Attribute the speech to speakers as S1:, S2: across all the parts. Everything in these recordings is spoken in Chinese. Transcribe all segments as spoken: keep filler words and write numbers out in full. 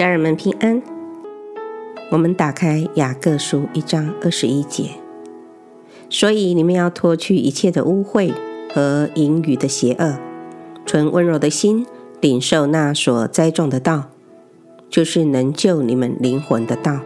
S1: 家人们平安。我们打开雅各书一章二十一节，所以你们要脱去一切的污秽和淫语的邪恶，存温柔的心，领受那所栽种的道，就是能救你们灵魂的道。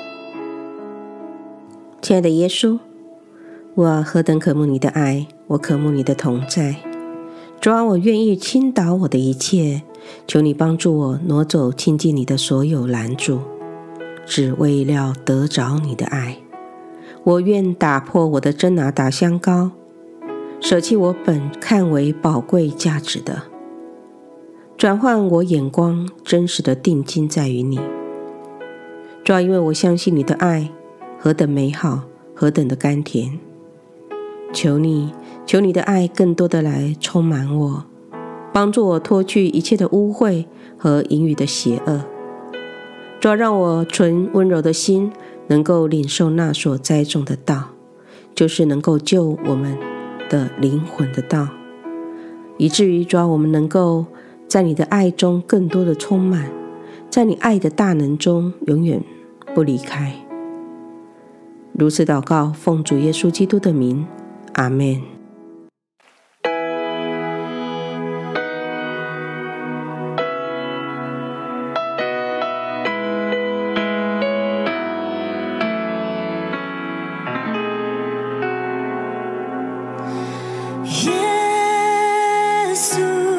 S1: 亲爱的耶稣，我何等渴慕你的爱，我渴慕你的同在。主啊，我愿意倾倒我的一切，求你帮助我挪走亲近你的所有拦阻，只为了得着你的爱。我愿打破我的真拿打香膏，舍弃我本看为宝贵价值的，转换我眼光真实的定睛在于你。主啊，因为我相信你的爱何等美好，何等的甘甜。求你求你的爱更多的来充满我，帮助我脱去一切的污秽和淫语的邪恶。主啊，让我存温柔的心，能够领受那所栽种的道，就是能够救我们的灵魂的道，以至于主啊，我们能够在你的爱中更多的充满，在你爱的大能中永远不离开。如此祷告，奉主耶稣基督的名，阿们。
S2: 耶稣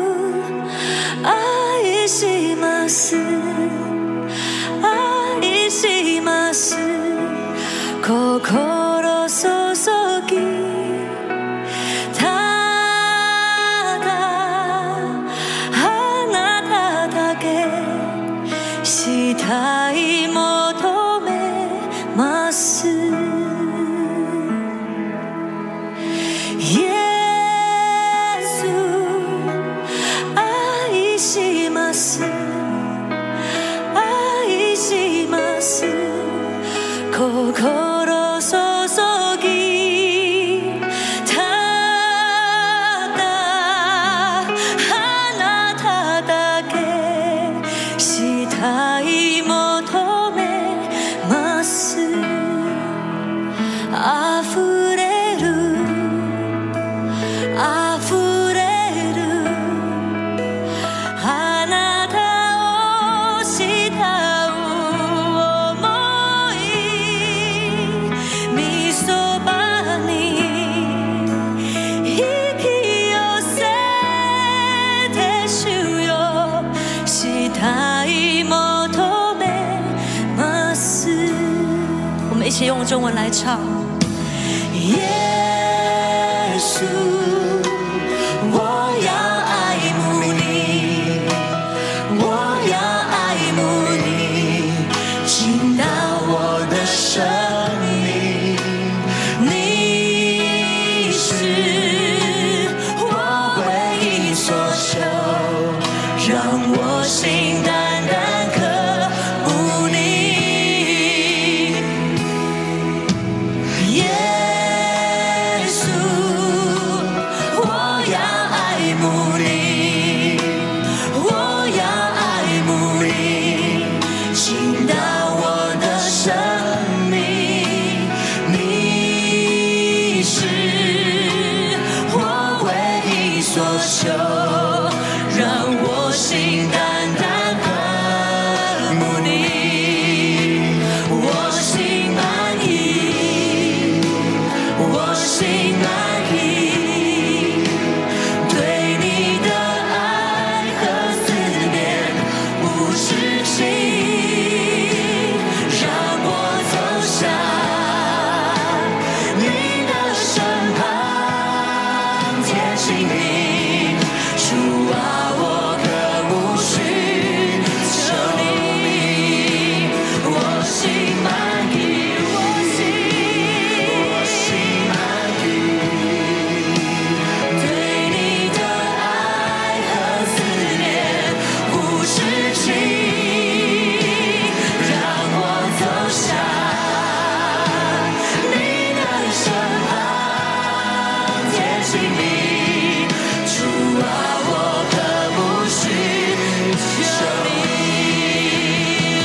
S2: 愛します愛します心注ぎただあなただけしたい求めます愛します愛します心注ぎただあなただけしたい求めますあふれるあふれるあなたを慕う想い御そばに引き寄せて主よしたい求めます我们一起用中文来唱耶稣我要爱慕你我要爱慕你倾倒我的生命你是我唯一所求让我心单单渴慕你耶稣我要爱慕你我要爱慕你倾倒我的生命你是我唯一所求让我心单单渴慕你我心满意我心满意对你的爱和思念无止境让我走向你的身旁贴近你主啊我可无需求你我心满意我心我心满意对你的爱和思念无止境让我走向你的身旁贴近你主啊我可无需求你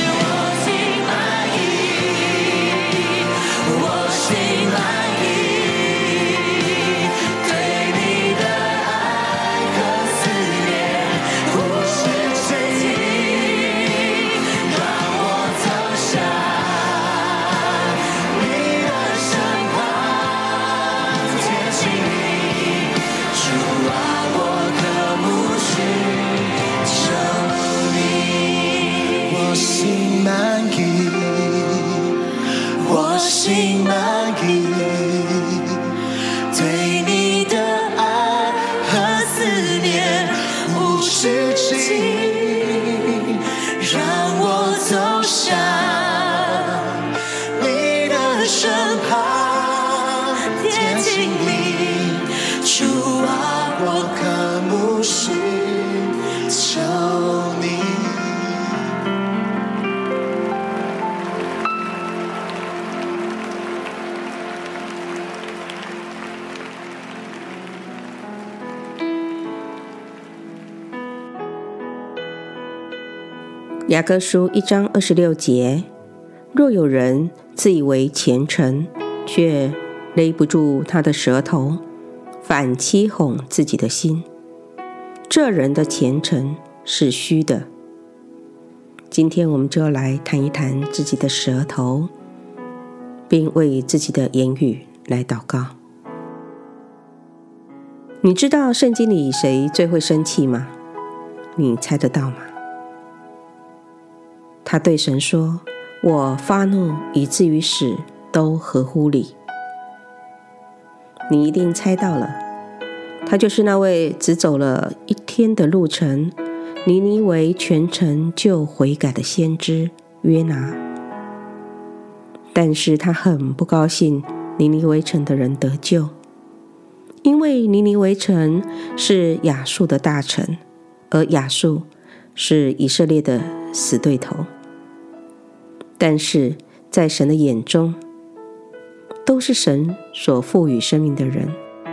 S1: 雅各书一章二十六节，若有人自以为虔诚，却勒不住他的舌头，反欺哄自己的心，这人的虔诚是虚的。今天我们就要来谈一谈自己的舌头，并为自己的言语来祷告。你知道圣经里谁最会生气吗？你猜得到吗？他对神说，我发怒以至于死，都合乎理。你一定猜到了，他就是那位只走了一天的路程，尼尼微全城就悔改的先知约拿。但是他很不高兴尼尼微城的人得救，因为尼尼微城是亚述的大城，而亚述是以色列的死对头。但是在神的眼中，都是神所赋予生命的人。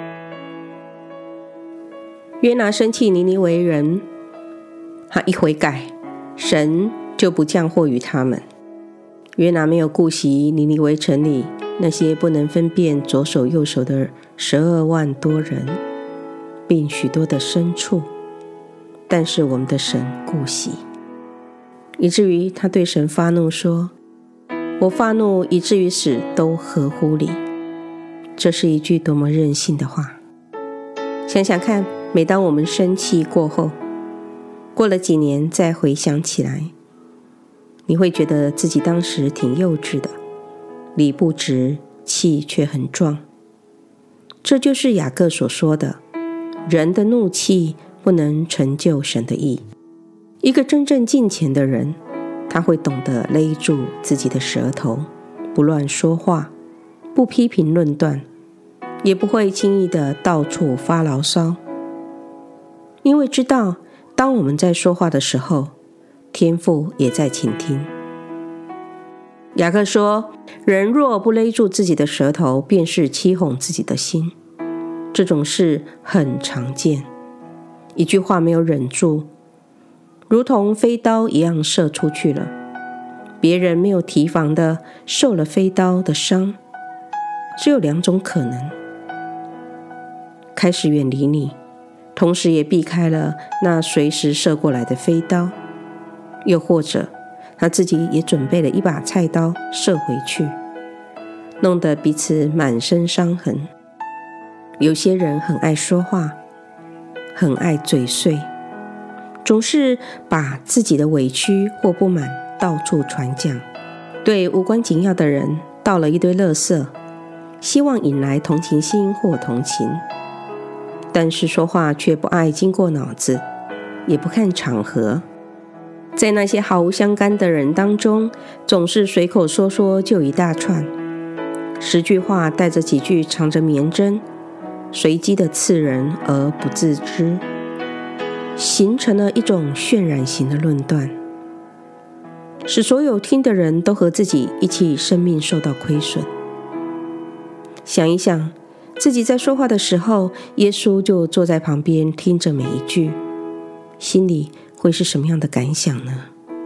S1: 约拿生气尼尼微人，他一悔改，神就不降祸于他们。约拿没有顾惜尼尼微城里那些不能分辨左手右手的十二万多人，并许多的牲畜，但是我们的神顾惜，以至于他对神发怒说，我发怒以至于死，都合乎理。这是一句多么任性的话。想想看，每当我们生气过后，过了几年再回想起来，你会觉得自己当时挺幼稚的，理不直，气却很壮。这就是雅各所说的，人的怒气不能成就神的义。一个真正敬虔的人，他会懂得勒住自己的舌头，不乱说话，不批评论断，也不会轻易的到处发牢骚。因为知道，当我们在说话的时候，天父也在倾听。雅各说，人若不勒住自己的舌头，便是欺哄自己的心。这种事很常见，一句话没有忍住，如同飞刀一样射出去了，别人没有提防的受了飞刀的伤。只有两种可能，开始远离你，同时也避开了那随时射过来的飞刀，又或者他自己也准备了一把菜刀射回去，弄得彼此满身伤痕。有些人很爱说话，很爱嘴碎，总是把自己的委屈或不满到处传讲，对无关紧要的人倒了一堆垃圾，希望引来同情心或同情，但是说话却不爱经过脑子，也不看场合。在那些毫无相干的人当中，总是随口说说就一大串，十句话带着几句藏着绵针，随机的刺人而不自知，形成了一种渲染型的论断，使所有听的人都和自己一起生命受到亏损。想一想，自己在说话的时候，耶稣就坐在旁边听着每一句，心里会是什么样的感想呢？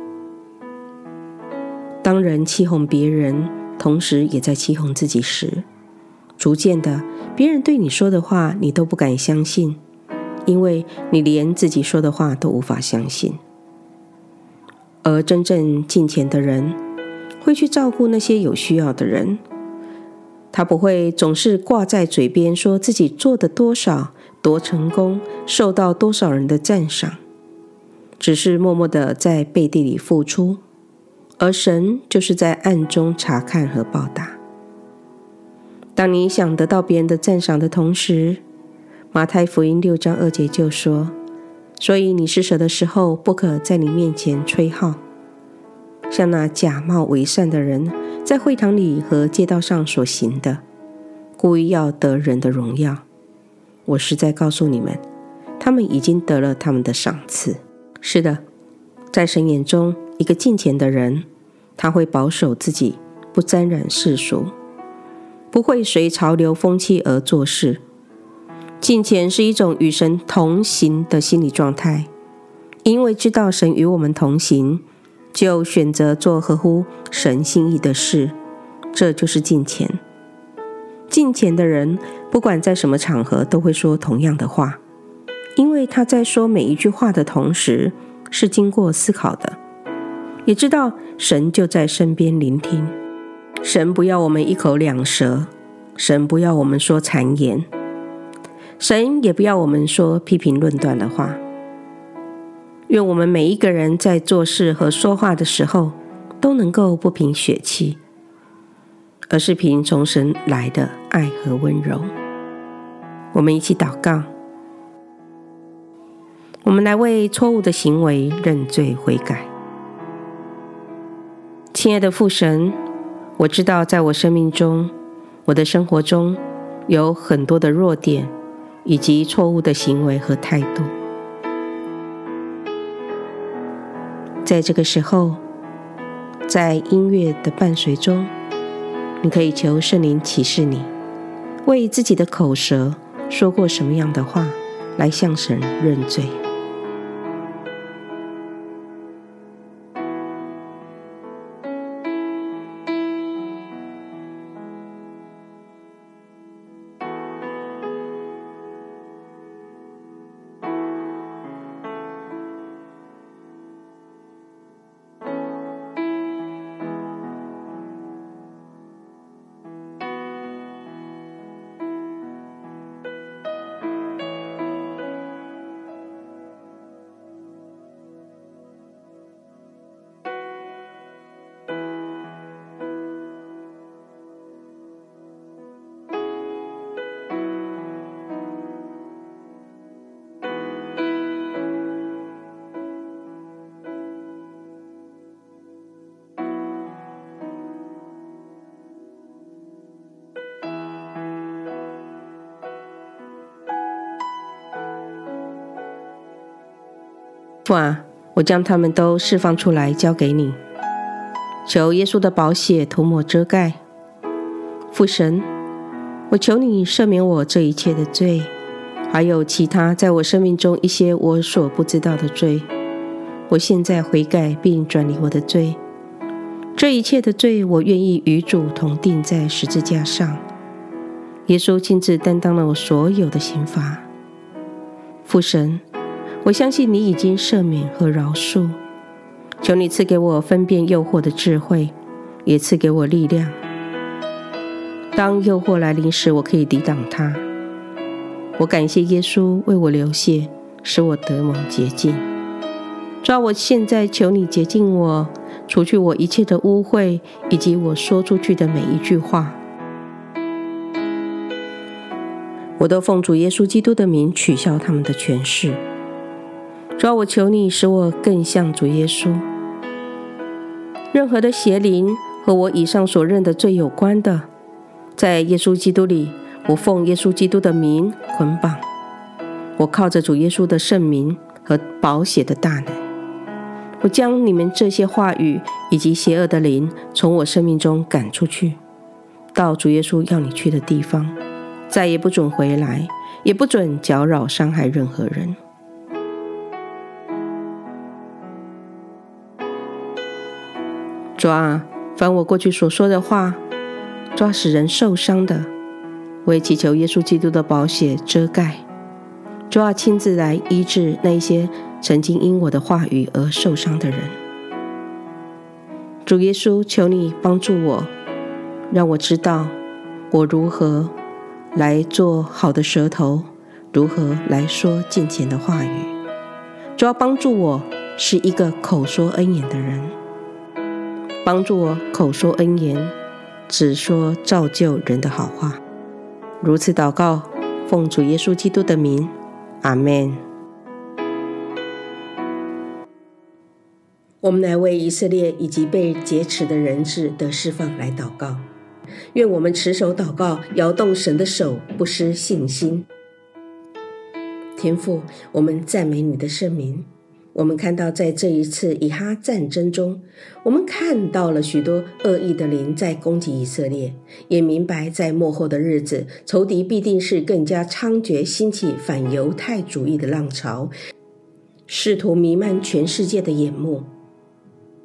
S1: 当人欺哄别人，同时也在欺哄自己时，逐渐的，别人对你说的话，你都不敢相信，因为你连自己说的话都无法相信。而真正敬虔的人，会去照顾那些有需要的人，他不会总是挂在嘴边说自己做的多少、多成功，受到多少人的赞赏，只是默默的在背地里付出，而神就是在暗中查看和报答。当你想得到别人的赞赏的同时，马太福音六章二节就说，所以你施舍的时候，不可在你面前吹号，像那假冒伪善的人在会堂里和街道上所行的，故意要得人的荣耀。我实在告诉你们，他们已经得了他们的赏赐。是的，在神眼中，一个敬虔的人，他会保守自己，不沾染世俗，不会随潮流风气而做事。敬虔是一种与神同行的心理状态，因为知道神与我们同行， 就选择做合乎神心意的事，这就是敬虔。敬虔的人，不管在什么场合，都会说同样的话，因为他在说每一句话的同时，是经过思考的，也知道神就在身边聆听。神不要我们一口两舌，神不要我们说谗言，神也不要我们说批评论断的话。愿我们每一个人在做事和说话的时候，都能够不凭血气，而是凭从神来的爱和温柔。我们一起祷告。我们来为错误的行为认罪悔改。亲爱的父神，我知道在我生命中，我的生活中有很多的弱点，以及错误的行为和态度。在这个时候，在音乐的伴随中，你可以求圣灵启示你，为自己的口舌说过什么样的话，来向神认罪。父啊，我将他们都释放出来交给你，求耶稣的宝血涂抹遮盖。父神，我求你赦免我这一切的罪，还有其他在我生命中一些我所不知道的罪。我现在悔改并转离我的罪，这一切的罪我愿意与主同钉在十字架上。耶稣亲自担当了我所有的刑罚。父神，我相信你已经赦免和饶恕，求你赐给我分辨诱惑的智慧，也赐给我力量。当诱惑来临时，我可以抵挡它。我感谢耶稣为我流血，使我得蒙洁净。主啊，我现在求你洁净我，除去我一切的污秽，以及我说出去的每一句话。我都奉主耶稣基督的名取消他们的权势。主啊，我求你使我更像主耶稣。任何的邪灵和我以上所认的罪有关的，在耶稣基督里，我奉耶稣基督的名捆绑。我靠着主耶稣的圣名和宝血的大能，我将你们这些话语以及邪恶的灵从我生命中赶出去，到主耶稣要你去的地方，再也不准回来，也不准搅扰伤害任何人。主啊，凡我过去所说的话，主啊，使人受伤的，我也祈求耶稣基督的宝血遮盖。主啊，亲自来医治那一些曾经因我的话语而受伤的人。主耶稣，求你帮助我，让我知道我如何来做好的舌头，如何来说敬虔的话语。主要帮助我是一个口说恩言的人，帮助我口说恩言，只说造就人的好话。如此祷告，奉主耶稣基督的名，阿们。我们来为以色列以及被劫持的人质的释放来祷告。愿我们持守祷告，摇动神的手，不失信心。天父，我们赞美你的圣名。我们看到在这一次以哈战争中，我们看到了许多恶意的灵在攻击以色列，也明白在末后的日子，仇敌必定是更加猖獗，兴起反犹太主义的浪潮，试图弥漫全世界的眼目。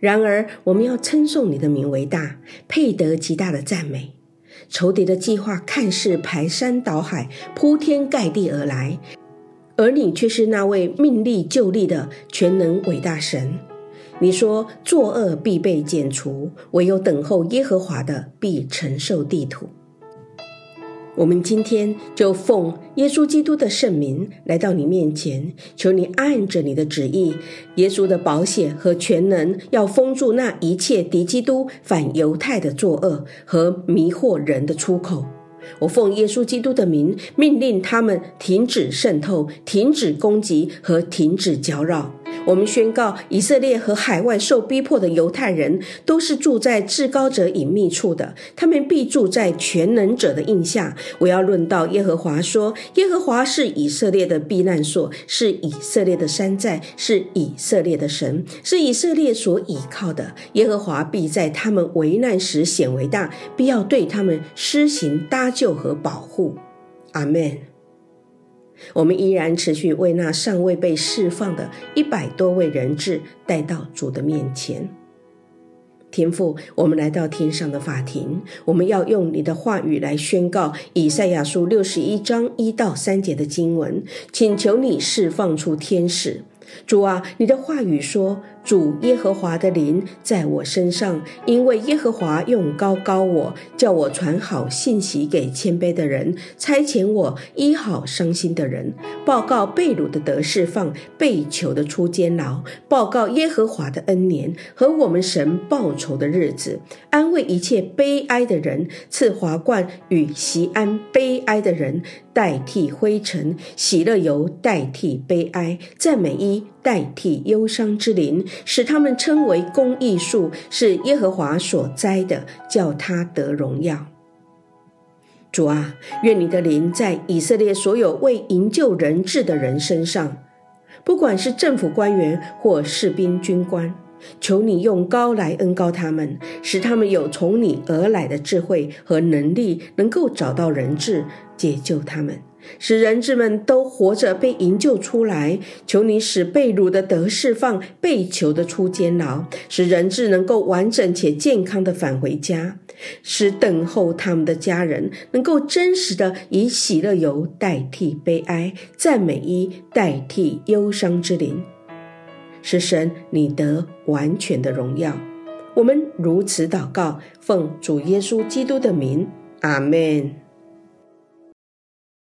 S1: 然而我们要称颂你的名为大，配得极大的赞美。仇敌的计划看似排山倒海，铺天盖地而来，而你却是那位命立就立的全能伟大神。你说作恶必被剪除，唯有等候耶和华的必承受地土。我们今天就奉耶稣基督的圣名来到你面前，求你按着你的旨意，耶稣的宝血和全能要封住那一切敌基督反犹太的作恶和迷惑人的出口。我奉耶稣基督的名，命令他们停止渗透，停止攻击和停止搅扰。我们宣告，以色列和海外受逼迫的犹太人都是住在至高者隐秘处的，他们必住在全能者的印下。我要论到耶和华说，耶和华是以色列的避难所，是以色列的山寨，是以色列的神，是以色列所倚靠的。耶和华必在他们危难时显为大，必要对他们施行搭救和保护。阿们。我们依然持续为那尚未被释放的一百多位人质带到主的面前。天父，我们来到天上的法庭，我们要用你的话语来宣告以赛亚书六十一章一到三节的经文，请求你释放出天使。主啊，你的话语说，主耶和华的灵在我身上，因为耶和华用膏膏我，叫我传好信息给谦卑的人，差遣我医好伤心的人，报告被掳的得释放，被囚的出监牢，报告耶和华的恩年和我们神报仇的日子，安慰一切悲哀的人，赐华冠与锡安悲哀的人代替灰尘，喜乐油代替悲哀，赞美衣代替忧伤之灵，使他们称为公义树，是耶和华所栽的，叫他得荣耀。主啊，愿你的灵在以色列所有为营救人质的人身上，不管是政府官员或士兵军官，求你用膏来恩膏他们，使他们有从你而来的智慧和能力，能够找到人质，解救他们，使人质们都活着被营救出来。求你使被掳的得释放，被囚的出监牢，使人质能够完整且健康的返回家，使等候他们的家人能够真实的以喜乐油代替悲哀，赞美衣代替忧伤之灵，使神你得完全的荣耀。我们如此祷告，奉主耶稣基督的名，阿们。